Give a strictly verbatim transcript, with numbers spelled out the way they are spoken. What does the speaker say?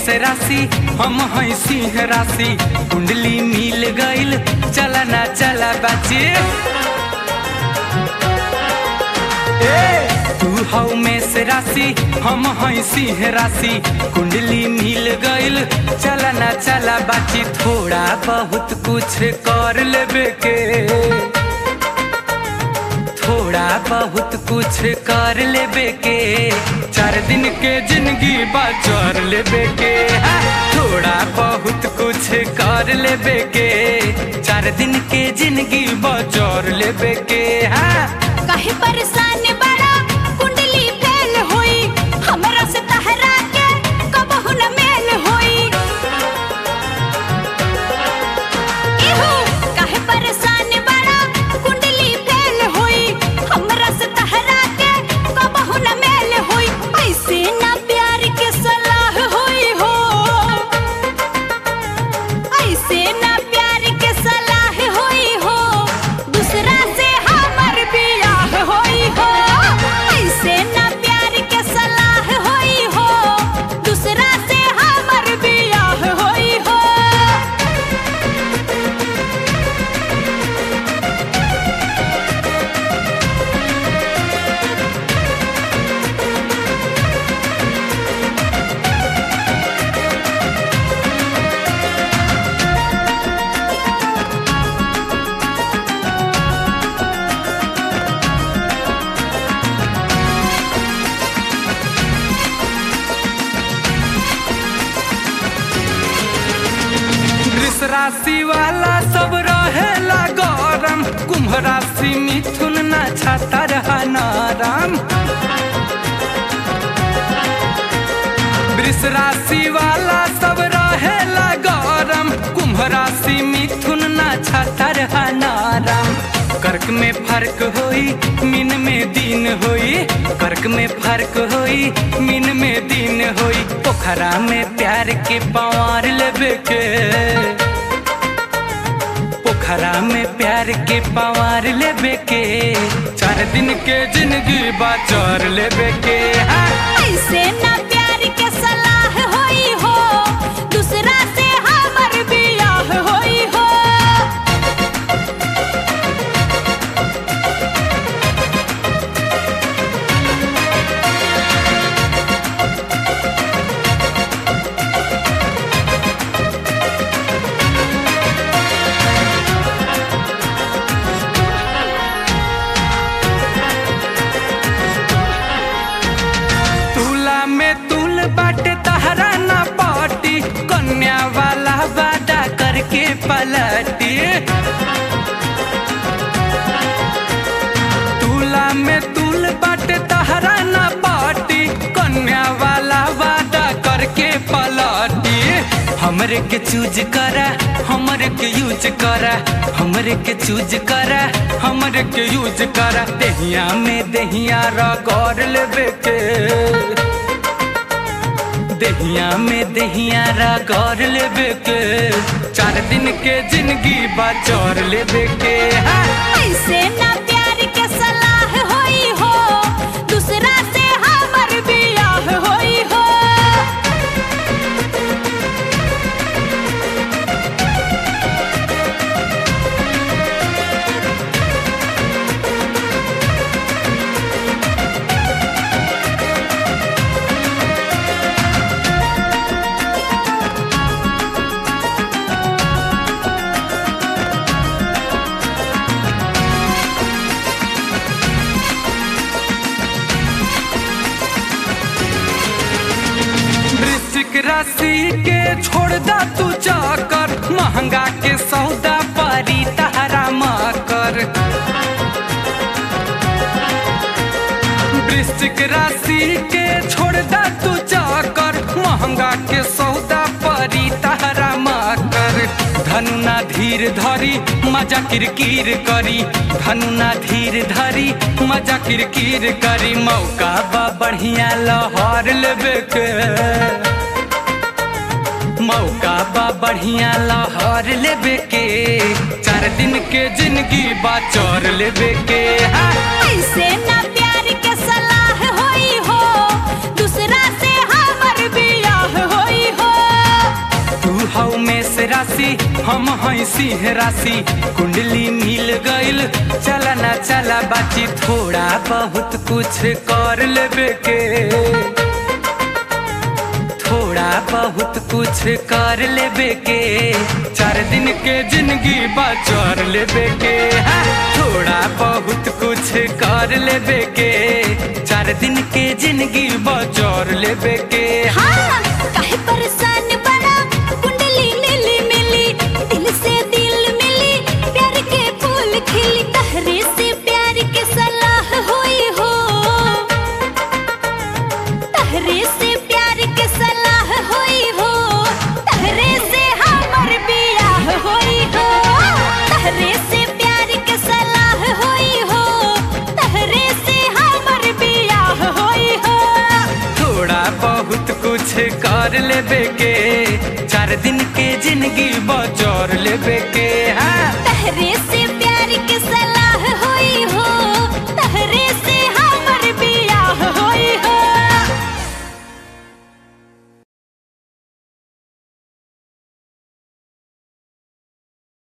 मेष राशि हम हैं सिंह राशि, कुंडली मिल गईल चला ना चला बाची। तू हौ मेष राशि हम हैं सिंह राशि, कुंडली मिल गईल चला ना चला बाची। थोड़ा बहुत कुछ कर लेबे के, थोड़ा बहुत कुछ कर लेबे के, चार दिन के जिंदगी बचर लेबे के। थोड़ा बहुत कुछ कर लेबे के, चार दिन के जिंदगी बचर लेबे के। काहे परेशान बड़ा कुंडली फेल होई, हमरा से तहरा के कबहू न मेल होई। इहू काहे परेशान बड़ा कुंडली फेल होई, हमरा से तहरा के कबहू न मेल होई। ऐसे ना प्यार के सलाह होई हो, ऐसे ना प्यार के सलाह होई हो, दूसरा से हमर बियाह होई हो। ऐसे ना प्यार के सलाह होई हो, दूसरा से हमर बियाह होई हो। वृष राशि वाला सब रहेला गरम, कुंभ राशि मिथुन ना छाता रहा नाराम। वृष राशि वाला सब रहेला गरम, कुंभ राशि मिथुन ना छाता रहा नाराम। कर्क में फर्क होई मीन में दिन होई, कर्क में फर्क होई मीन में दिन होई। पोखरा में प्यार के पवार लेबे के, पोखरा में प्यार के पवार लेबे के, चार दिन के जिंदगी बचर लेबे के। ऐसे ना प्यार के सलाह होई हो, दूसरा से हमर बियाह होई हो। तुला में तुल बाटे तहरा ना पाटी, कन्या वाला वादा करके पलटी। तुला में तुल बाटे तहरा ना पाटी, कन्या वाला वादा करके पलटी। हमरे के चूज करा, हमरे के यूज करा, हमरे के चूज करा, हमरे के यूज करा। देहिया में देहिया रगड़ लेबे के, देहिया में देहिया रगड़ लेबे के, चार दिन के जिंदगी बचर लेबे के। ऐसे ना प्यार के सलाह होई हो, दूसरा से हमर बियाह होई हो। वृश्चिक राशि के छोड़ दा तू चाकर, महंगा के सौदा परी तहरा मकर। वृश्चिक राशि के छोड़ दा तू चाकर, महंगा के सौदा परी तहरा मकर। धनु ना धीर धरी मजा किरकिर करी, धनु ना धीर धरी मजा किरकिर करी। मौका बा बढ़िया लहर लेबे के, मौका बा बढ़िया लहर लेबे के, चार दिन के जिंदगी बचर लेबे के। ऐसे ना प्यार के सलाह होई हो, दूसरा से हमर बियाह होई हो। राशि हम हई सिंह राशि कुंडली मिल गइल चला ना चला बाची थोड़ा बहुत कुछ कर लेबे के थोड़ा बहुत कुछ कर लेबे के चार दिन के जिंदगी बचर लेबे के हाँ, थोड़ा बहुत कुछ कर लेबे के चार दिन के जिंदगी बचर लेबे के हाँ, काहे परेशान बना कुंडली मिली मिली दिल से दिल मिली प्यार के फूल खिली तहरे से प्यार के सलाह हुई हो तहरे से प्यार के सलाह हुई हो तहरे से हमर बियाह हुई हो तहरे से प्यार के सलाह हुई हो तहरे से हमर बियाह हुई हो थोड़ा बहुत कुछ कर लेबे के चार दिन के जिंदगी बचर लेबे के हाँ